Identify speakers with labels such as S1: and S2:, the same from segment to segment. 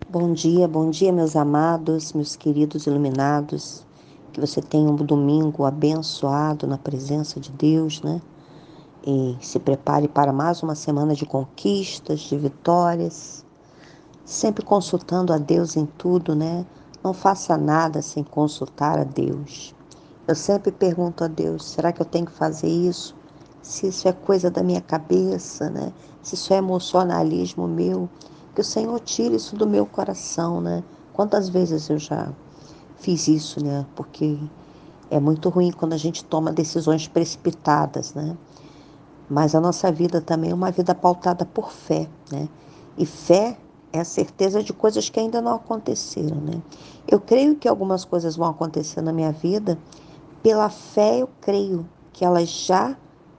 S1: Bom dia, meus amados, meus queridos iluminados. Que você tenha um domingo abençoado na presença de Deus, né? E se prepare para mais uma semana de conquistas, de vitórias. Sempre consultando a Deus em tudo, né? Não faça nada sem consultar a Deus. Eu sempre pergunto a Deus: será que eu tenho que fazer isso? Se isso é coisa da minha cabeça, né? Se isso é emocionalismo meu, que o Senhor tire isso do meu coração, né? Quantas vezes eu já fiz isso, né? Porque é muito ruim quando a gente toma decisões precipitadas, né? Mas a nossa vida também é uma vida pautada por fé, né? E fé é a certeza de coisas que ainda não aconteceram, né? Eu creio que algumas coisas vão acontecer na minha vida. Pela fé eu creio que elas já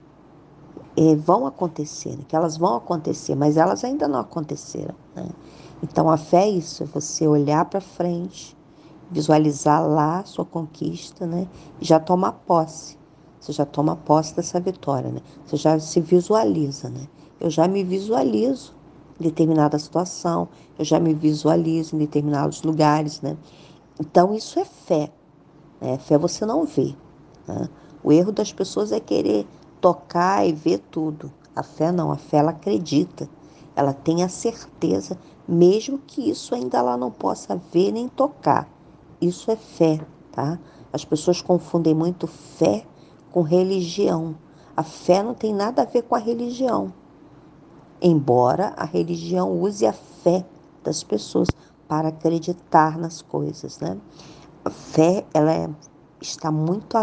S1: vão acontecer, né? Que elas vão acontecer, mas elas ainda não aconteceram, né? Então a fé é isso, é você olhar para frente, visualizar lá a sua conquista, né? E já tomar posse. Você já toma posse dessa vitória, né? Você já se visualiza, né? Eu já me visualizo em determinada situação, eu já me visualizo em determinados lugares, né? Então isso é fé, né? Fé você não vê, né? O erro das pessoas é querer tocar e ver tudo. A fé não, a fé ela acredita, ela tem a certeza, mesmo que isso ainda ela não possa ver nem tocar. Isso é fé, tá? As pessoas confundem muito fé com religião. A fé não tem nada a ver com a religião, embora a religião use a fé das pessoas para acreditar nas coisas, né? A fé, está muito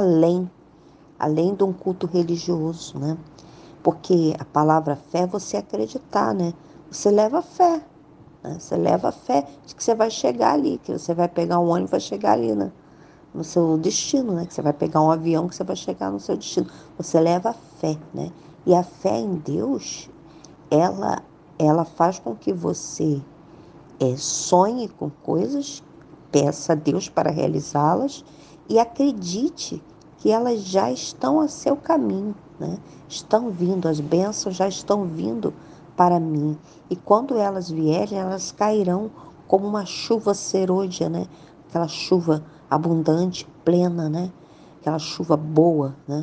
S1: além de um culto religioso, né? Porque a palavra fé é você acreditar, né? Você leva fé, né? Você leva fé de que você vai chegar ali, que você vai pegar um ônibus e vai chegar ali, né? No seu destino, né? Que você vai pegar um avião que você vai chegar no seu destino. Você leva fé, né? E a fé em Deus, ela, ela faz com que você sonhe com coisas, peça a Deus para realizá-las e acredite que elas já estão a seu caminho, né? Estão vindo, as bênçãos já estão vindo para mim. E quando elas vierem, elas cairão como uma chuva serôdia, né? Aquela chuva abundante, plena, né? Aquela chuva boa, né?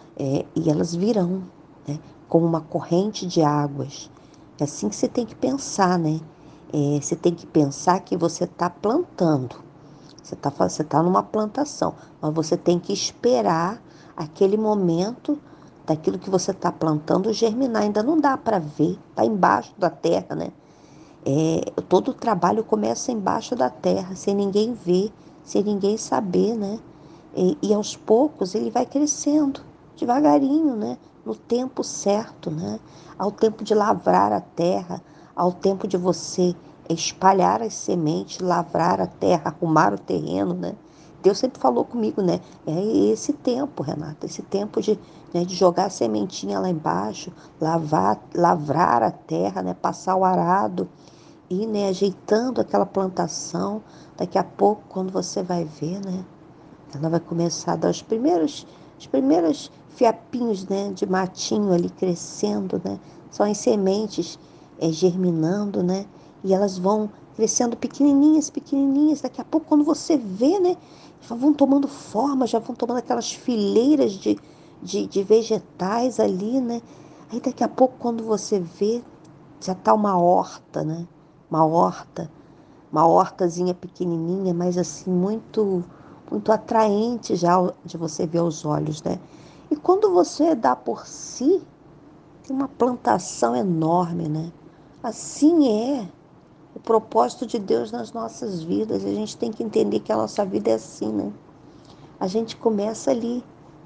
S1: E elas virão, né? Como uma corrente de águas. É assim que você tem que pensar, né? Você tem que pensar que você está plantando. Você tá numa plantação, mas você tem que esperar aquele momento daquilo que você está plantando germinar. Ainda não dá para ver, está embaixo da terra, né? Todo o trabalho começa embaixo da terra, sem ninguém ver, sem ninguém saber, né? E aos poucos ele vai crescendo, devagarinho, né? No tempo certo, né? Ao tempo de lavrar a terra, ao tempo de você espalhar as sementes, lavrar a terra, arrumar o terreno, né? Deus sempre falou comigo, né? É esse tempo, Renata, esse tempo de jogar a sementinha lá embaixo, lavrar a terra, né? Passar o arado, ir, né, ajeitando aquela plantação. Daqui a pouco, quando você vai ver, né? Ela vai começar a dar os primeiros fiapinhos, né, de matinho ali crescendo, né? São as sementes germinando, né? E elas vão crescendo pequenininhas, pequenininhas. Daqui a pouco, quando você vê, né, já vão tomando forma, já vão tomando aquelas fileiras de vegetais ali, né? Aí daqui a pouco, quando você vê, já está uma horta, né? Uma horta, uma hortazinha pequenininha, mas assim, muito atraente já de você ver aos olhos, né? E quando você dá por si, tem uma plantação enorme, né? Assim é o propósito de Deus nas nossas vidas. A gente tem que entender que a nossa vida é assim, né? A gente começa ali,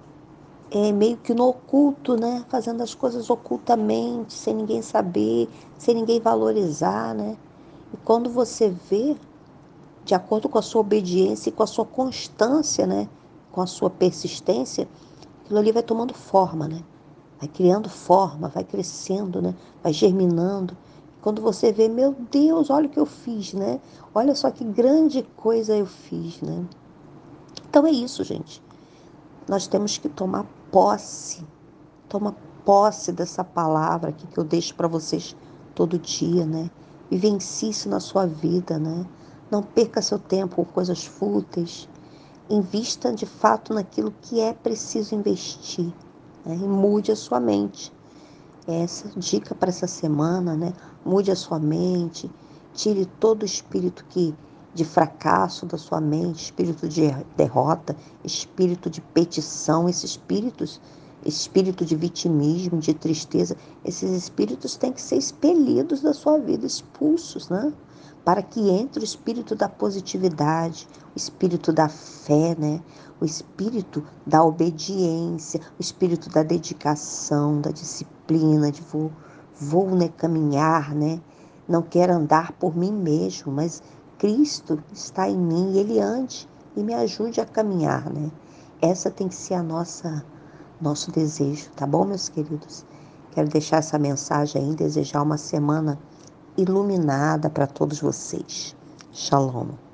S1: meio que no oculto, né? Fazendo as coisas ocultamente, sem ninguém saber, sem ninguém valorizar, né? E quando você vê, de acordo com a sua obediência e com a sua constância, né? Com a sua persistência, aquilo ali vai tomando forma, né? Vai criando forma, vai crescendo, né? Vai germinando. Quando você vê, meu Deus, olha o que eu fiz, né? Olha só que grande coisa eu fiz, né? Então é isso, gente. Nós temos que tomar posse. Toma posse dessa palavra aqui que eu deixo para vocês todo dia, né? Vivencie isso na sua vida, né? Não perca seu tempo com coisas fúteis. Invista de fato naquilo que é preciso investir, né? E mude a sua mente. Essa dica para essa semana, né? Mude a sua mente, tire todo o espírito de fracasso da sua mente, espírito de derrota, espírito de petição, espírito de vitimismo, de tristeza, esses espíritos têm que ser expelidos da sua vida, expulsos, né? Para que entre o espírito da positividade, o espírito da fé, né? O espírito da obediência, o espírito da dedicação, da disciplina, de vou né, caminhar, né? Não quero andar por mim mesmo, mas Cristo está em mim e Ele ande e me ajude a caminhar, né? Essa tem que ser a nosso desejo, tá bom, meus queridos? Quero deixar essa mensagem aí, desejar uma semana iluminada para todos vocês. Shalom.